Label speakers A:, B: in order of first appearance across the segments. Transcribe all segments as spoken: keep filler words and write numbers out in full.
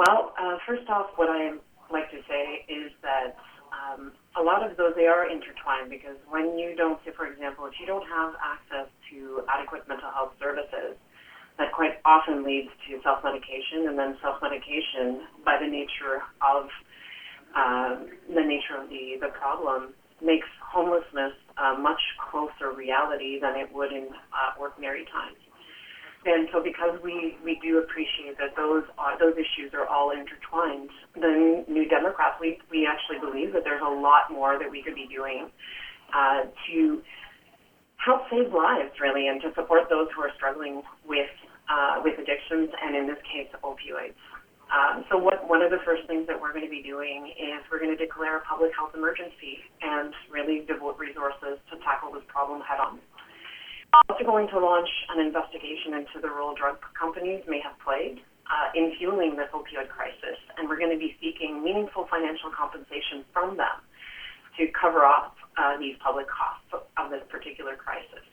A: Well, uh, first off, what I like to say is that um, a lot of those, they are intertwined, because when you don't, say, for example, if you don't have access to adequate mental health services, that quite often leads to self-medication, and then self-medication, by the nature of um, the nature of the, the problem, makes homelessness a much closer reality than it would in uh, ordinary times. And so because we, we do appreciate that those are, those issues are all intertwined, the New Democrats, we, we actually believe that there's a lot more that we could be doing uh, to help save lives, really, and to support those who are struggling with uh, with addictions, and in this case, opioids. Um, so what, one of the first things that we're going to be doing is we're going to declare a public health emergency and really devote resources to tackle this problem head on. We're also going to launch an investigation into the role drug companies may have played uh, in fueling this opioid crisis, and we're going to be seeking meaningful financial compensation from them to cover off uh, these public costs of this particular crisis.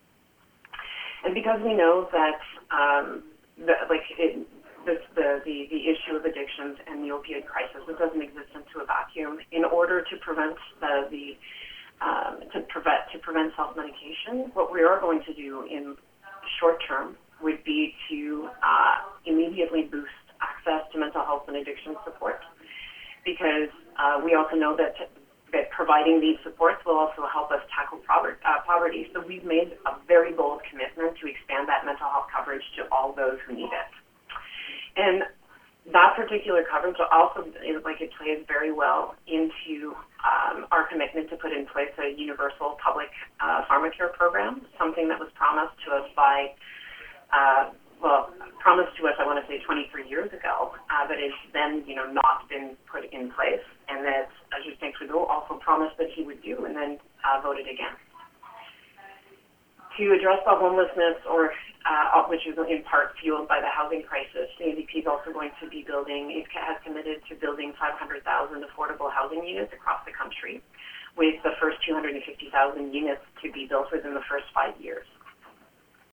A: And because we know that, um, that like it, this, the, the the issue of addictions and the opioid crisis, it doesn't exist into a vacuum. In order to prevent the the Um, to prevent to prevent self-medication, what we are going to do in short term would be to uh, immediately boost access to mental health and addiction support, because uh, we also know that that providing these supports will also help us tackle poverty. Uh, poverty. So we've made a very bold commitment to expand that mental health coverage to all those who need it, and that particular coverage also, like, it plays very well into um, our commitment to put in place a universal public uh, pharmacare program, something that was promised to us by, uh, well, promised to us, I want to say twenty-three years ago, uh, but it's then, you know, not been put in place, and that uh, Justin Trudeau also promised that he would do, and then uh, voted again. To address the homelessness, or uh, which is in part fueled by the housing crisis, the N D P is also going to be building, it has committed to building five hundred thousand affordable housing units across the country, with the first two hundred fifty thousand units to be built within the first five years.